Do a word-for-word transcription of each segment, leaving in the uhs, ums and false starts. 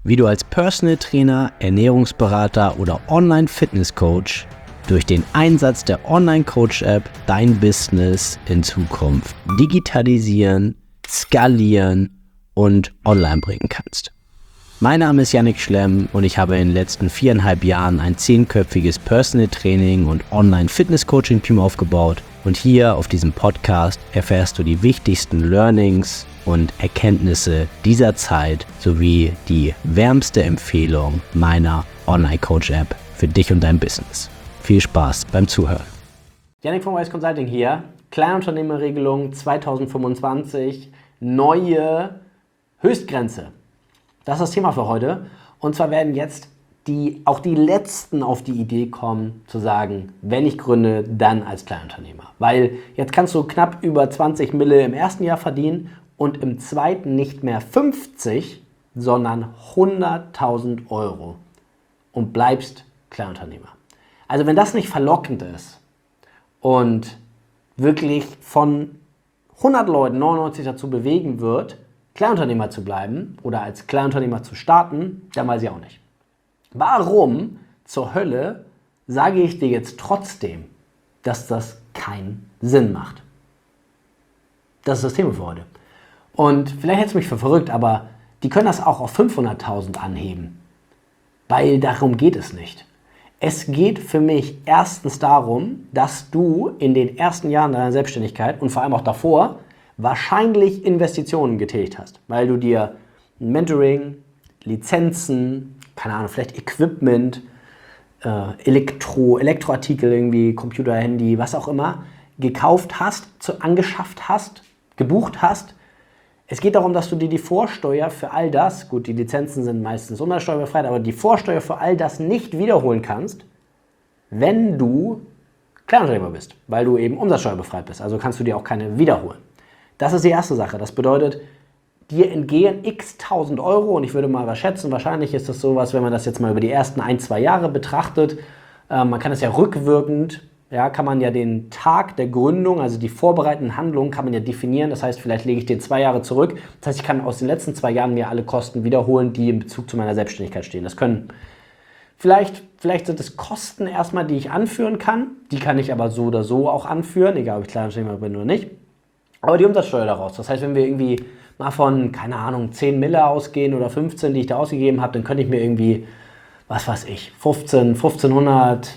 wie du als Personal Trainer, Ernährungsberater oder Online-Fitness-Coach durch den Einsatz der Online-Coach-App dein Business in Zukunft digitalisieren, skalieren und online bringen kannst. Mein Name ist Yannick Schlemm und ich habe in den letzten viereinhalb Jahren ein zehnköpfiges Personal Training und Online-Fitness-Coaching-Team aufgebaut und hier auf diesem Podcast erfährst du die wichtigsten Learnings und Erkenntnisse dieser Zeit sowie die wärmste Empfehlung meiner Online-Coach-App für dich und dein Business. Viel Spaß beim Zuhören. Yannick von Wise Consulting hier. Kleinunternehmerregelung zwanzig fünfundzwanzig, neue Höchstgrenze. Das ist das Thema für heute. Und zwar werden jetzt die, auch die Letzten auf die Idee kommen, zu sagen, wenn ich gründe, dann als Kleinunternehmer. Weil jetzt kannst du knapp über zwanzig Mille im ersten Jahr verdienen und im zweiten nicht mehr fünfzig, sondern hunderttausend Euro und bleibst Kleinunternehmer. Also wenn das nicht verlockend ist und wirklich von hundert Leuten neunundneunzig dazu bewegen wird, Kleinunternehmer zu bleiben oder als Kleinunternehmer zu starten, dann weiß ich auch nicht. Warum zur Hölle sage ich dir jetzt trotzdem, dass das keinen Sinn macht? Das ist das Thema für heute. Und vielleicht hältst du mich für verrückt, aber die können das auch auf fünfhunderttausend anheben, weil darum geht es nicht. Es geht für mich erstens darum, dass du in den ersten Jahren deiner Selbstständigkeit und vor allem auch davor wahrscheinlich Investitionen getätigt hast, weil du dir ein Mentoring, Lizenzen, keine Ahnung, vielleicht Equipment, äh, Elektro, Elektroartikel, irgendwie Computer, Handy, was auch immer, gekauft hast, zu, angeschafft hast, gebucht hast. Es geht darum, dass du dir die Vorsteuer für all das, gut, die Lizenzen sind meistens umsatzsteuerbefreit, aber die Vorsteuer für all das nicht wiederholen kannst, wenn du Kleinunternehmer bist, weil du eben umsatzsteuerbefreit bist. Also kannst du dir auch keine wiederholen. Das ist die erste Sache. Das bedeutet, dir entgehen x tausend Euro und ich würde mal was schätzen, wahrscheinlich ist das sowas, wenn man das jetzt mal über die ersten ein, zwei Jahre betrachtet, äh, man kann es ja rückwirkend, ja, kann man ja den Tag der Gründung, also die vorbereitenden Handlungen, kann man ja definieren. Das heißt, vielleicht lege ich den zwei Jahre zurück. Das heißt, ich kann aus den letzten zwei Jahren mir alle Kosten wiederholen, die in Bezug zu meiner Selbstständigkeit stehen. Das können vielleicht, vielleicht sind es Kosten erstmal, die ich anführen kann. Die kann ich aber so oder so auch anführen, egal ob ich Kleinunternehmer bin oder nicht. Aber die Umsatzsteuer daraus. Das heißt, wenn wir irgendwie mal von, keine Ahnung, zehn Mille ausgehen oder fünfzehn, die ich da ausgegeben habe, dann könnte ich mir irgendwie, was weiß ich, fünfzehn, fünfzehnhundert,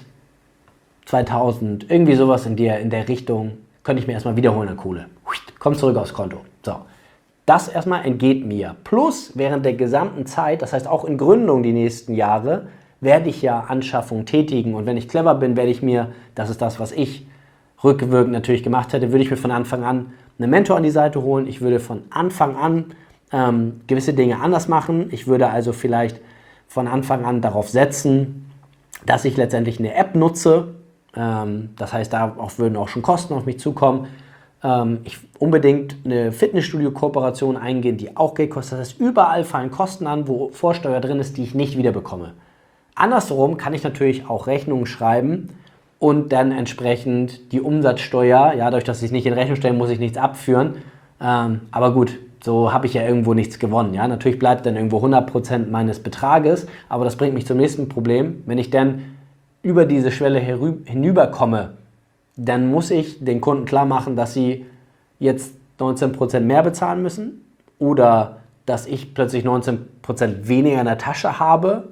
zweitausend, irgendwie sowas in der, in der Richtung, könnte ich mir erstmal wiederholen an Kohle. Kommt zurück aufs Konto. So. Das erstmal entgeht mir. Plus, während der gesamten Zeit, das heißt auch in Gründung die nächsten Jahre, werde ich ja Anschaffungen tätigen. Und wenn ich clever bin, werde ich mir, das ist das, was ich rückwirkend natürlich gemacht hätte, würde ich mir von Anfang an einen Mentor an die Seite holen. Ich würde von Anfang an ähm, gewisse Dinge anders machen. Ich würde also vielleicht von Anfang an darauf setzen, dass ich letztendlich eine App nutze. Ähm, das heißt, darauf würden auch schon Kosten auf mich zukommen. Ähm, ich unbedingt eine Fitnessstudio-Kooperation eingehen, die auch Geld kostet. Das heißt, überall fallen Kosten an, wo Vorsteuer drin ist, die ich nicht wiederbekomme. Andersrum kann ich natürlich auch Rechnungen schreiben und dann entsprechend die Umsatzsteuer, ja, dadurch, dass ich es nicht in Rechnung stelle, muss ich nichts abführen. Ähm, aber gut, so habe ich ja irgendwo nichts gewonnen. Ja? Natürlich bleibt dann irgendwo hundert Prozent meines Betrages, aber das bringt mich zum nächsten Problem. Wenn ich dann über diese Schwelle hinüberkomme, dann muss ich den Kunden klar machen, dass sie jetzt neunzehn Prozent mehr bezahlen müssen oder dass ich plötzlich neunzehn Prozent weniger in der Tasche habe,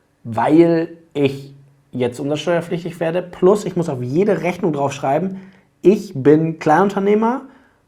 weil ich jetzt umsatzsteuerpflichtig werde, plus ich muss auf jede Rechnung drauf schreiben, ich bin Kleinunternehmer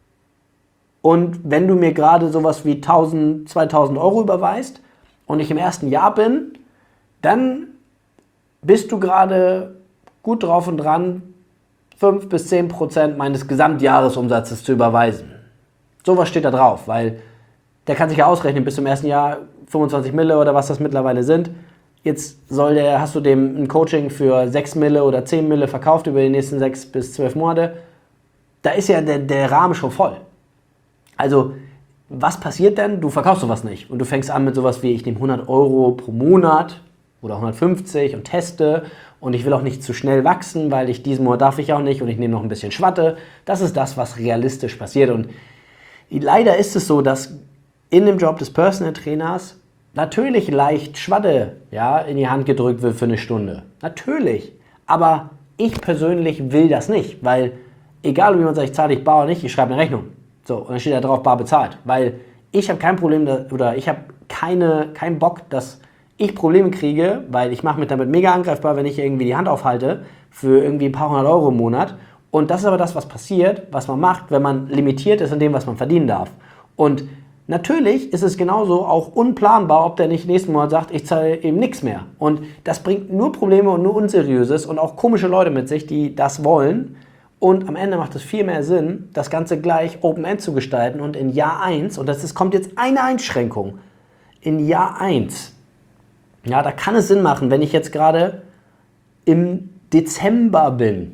und wenn du mir gerade sowas wie tausend, zweitausend Euro überweist und ich im ersten Jahr bin, dann bist du gerade gut drauf und dran, fünf bis zehn Prozent meines Gesamtjahresumsatzes zu überweisen. Sowas steht da drauf, weil der kann sich ja ausrechnen, bis zum ersten Jahr fünfundzwanzig Mille oder was das mittlerweile sind. Jetzt soll der, hast du dem ein Coaching für sechs Mille oder zehn Mille verkauft über die nächsten sechs bis zwölf Monate. Da ist ja der, der Rahmen schon voll. Also, was passiert denn? Du verkaufst sowas nicht. Und du fängst an mit sowas wie, ich nehme hundert Euro pro Monat oder hundertfünfzig und teste. Und ich will auch nicht zu schnell wachsen, weil ich diesen Monat darf ich auch nicht und ich nehme noch ein bisschen Schwatte. Das ist das, was realistisch passiert. Und leider ist es so, dass in dem Job des Personal Trainers natürlich leicht Schwadde, ja, in die Hand gedrückt wird für eine Stunde. Natürlich. Aber ich persönlich will das nicht, weil egal wie man sagt, ich zahle dich bar oder nicht, ich schreibe eine Rechnung. So, und dann steht da drauf, bar bezahlt. Weil ich habe kein Problem, da, oder ich habe keine, keinen Bock, dass ich Probleme kriege, weil ich mache mich damit mega angreifbar, wenn ich irgendwie die Hand aufhalte für irgendwie ein paar hundert Euro im Monat. Und das ist aber das, was passiert, was man macht, wenn man limitiert ist in dem, was man verdienen darf. Und natürlich ist es genauso auch unplanbar, ob der nicht nächsten Monat sagt, ich zahle eben nichts mehr. Und das bringt nur Probleme und nur Unseriöses und auch komische Leute mit sich, die das wollen. Und am Ende macht es viel mehr Sinn, das Ganze gleich Open-End zu gestalten und in Jahr eins, und das ist, kommt jetzt eine Einschränkung, in Jahr eins, ja, da kann es Sinn machen, wenn ich jetzt gerade im Dezember bin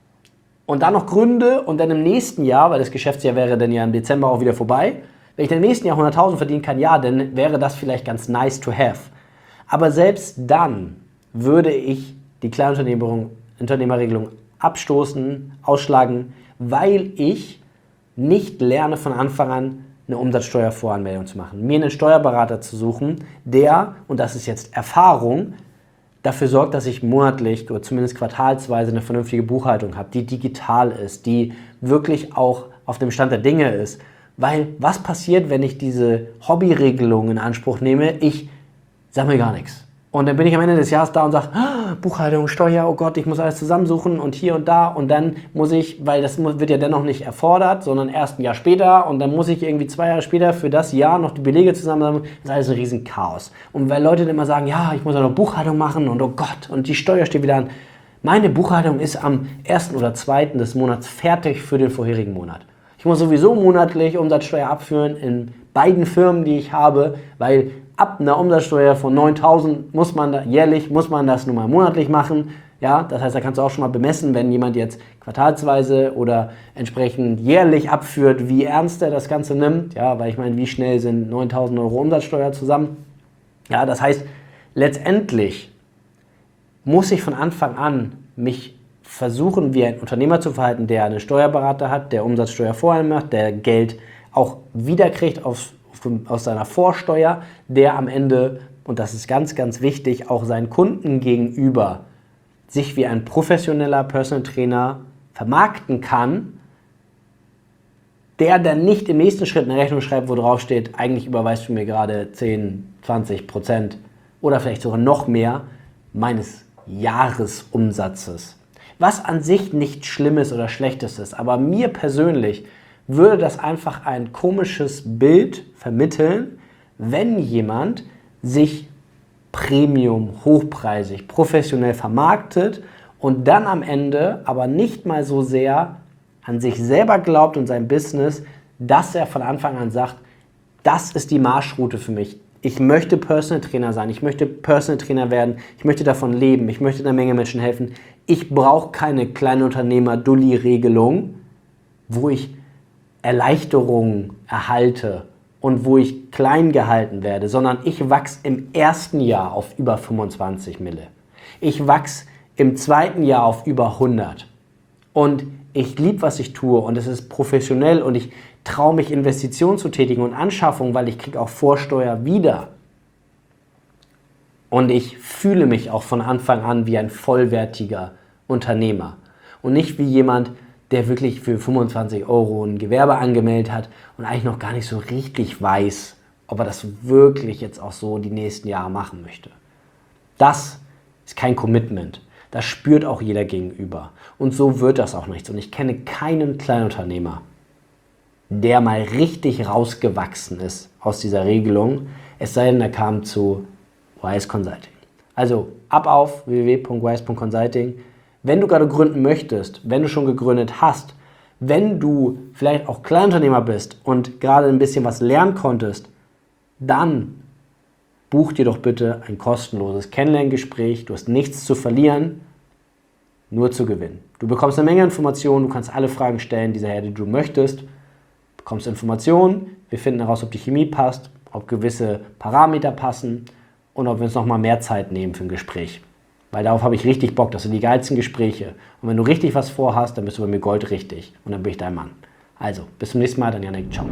und dann noch gründe und dann im nächsten Jahr, weil das Geschäftsjahr wäre dann ja im Dezember auch wieder vorbei, wenn ich dann im nächsten Jahr hunderttausend verdienen kann, ja, dann wäre das vielleicht ganz nice to have. Aber selbst dann würde ich die Kleinunternehmerregelung abstoßen, ausschlagen, weil ich nicht lerne von Anfang an eine Umsatzsteuervoranmeldung zu machen. Mir einen Steuerberater zu suchen, der, und das ist jetzt Erfahrung, dafür sorgt, dass ich monatlich oder zumindest quartalsweise eine vernünftige Buchhaltung habe, die digital ist, die wirklich auch auf dem Stand der Dinge ist. Weil was passiert, wenn ich diese Hobbyregelung in Anspruch nehme? Ich sammle gar nichts. Und dann bin ich am Ende des Jahres da und sage, ah, Buchhaltung, Steuer, oh Gott, ich muss alles zusammensuchen und hier und da. Und dann muss ich, weil das wird ja dennoch nicht erfordert, sondern erst ein Jahr später. Und dann muss ich irgendwie zwei Jahre später für das Jahr noch die Belege zusammensammeln. Das ist alles ein riesen Chaos. Und weil Leute dann immer sagen, ja, ich muss ja noch Buchhaltung machen und oh Gott, und die Steuer steht wieder an. Meine Buchhaltung ist am ersten oder zweiten des Monats fertig für den vorherigen Monat. Ich muss sowieso monatlich Umsatzsteuer abführen in beiden Firmen, die ich habe, weil ab einer Umsatzsteuer von neuntausend muss man da, jährlich muss man das nun mal monatlich machen. Ja, das heißt, da kannst du auch schon mal bemessen, wenn jemand jetzt quartalsweise oder entsprechend jährlich abführt, wie ernst er das Ganze nimmt. Ja, weil ich meine, wie schnell sind neuntausend Euro Umsatzsteuer zusammen? Ja, das heißt, letztendlich muss ich von Anfang an mich versuchen, wie ein Unternehmer zu verhalten, der einen Steuerberater hat, der Umsatzsteuer vorher macht, der Geld auch wiederkriegt aus, aus seiner Vorsteuer, der am Ende, und das ist ganz, ganz wichtig, auch seinen Kunden gegenüber sich wie ein professioneller Personal Trainer vermarkten kann, der dann nicht im nächsten Schritt eine Rechnung schreibt, wo drauf steht, eigentlich überweist du mir gerade zehn, zwanzig Prozent oder vielleicht sogar noch mehr meines Jahresumsatzes. Was an sich nichts Schlimmes oder Schlechtes ist, aber mir persönlich würde das einfach ein komisches Bild vermitteln, wenn jemand sich Premium, hochpreisig, professionell vermarktet und dann am Ende aber nicht mal so sehr an sich selber glaubt und sein Business, dass er von Anfang an sagt, das ist die Marschroute für mich. Ich möchte Personal Trainer sein, ich möchte Personal Trainer werden, ich möchte davon leben, ich möchte einer Menge Menschen helfen. Ich brauche keine Kleinunternehmer-Dulli-Regelung, wo ich Erleichterungen erhalte und wo ich klein gehalten werde, sondern ich wachse im ersten Jahr auf über fünfundzwanzig Mille. Ich wachse im zweiten Jahr auf über hundert. Und ich liebe, was ich tue und es ist professionell und ich traue mich, Investitionen zu tätigen und Anschaffungen, weil ich kriege auch Vorsteuer wieder. Und ich fühle mich auch von Anfang an wie ein vollwertiger Unternehmer und nicht wie jemand, der wirklich für fünfundzwanzig Euro ein Gewerbe angemeldet hat und eigentlich noch gar nicht so richtig weiß, ob er das wirklich jetzt auch so die nächsten Jahre machen möchte. Das ist kein Commitment. Das spürt auch jeder gegenüber. Und so wird das auch nichts. Und ich kenne keinen Kleinunternehmer, der mal richtig rausgewachsen ist aus dieser Regelung, es sei denn, er kam zu Wise Consulting. Also ab auf w w w punkt wise punkt consulting. Wenn du gerade gründen möchtest, wenn du schon gegründet hast, wenn du vielleicht auch Kleinunternehmer bist und gerade ein bisschen was lernen konntest, dann buch dir doch bitte ein kostenloses Kennenlerngespräch. Du hast nichts zu verlieren, nur zu gewinnen. Du bekommst eine Menge Informationen, du kannst alle Fragen stellen, dieser Herr, die du möchtest. Du bekommst Informationen, wir finden heraus, ob die Chemie passt, ob gewisse Parameter passen und ob wir uns nochmal mehr Zeit nehmen für ein Gespräch. Weil darauf habe ich richtig Bock, das sind die geilsten Gespräche. Und wenn du richtig was vorhast, dann bist du bei mir goldrichtig und dann bin ich dein Mann. Also, bis zum nächsten Mal, dann Janik, ciao.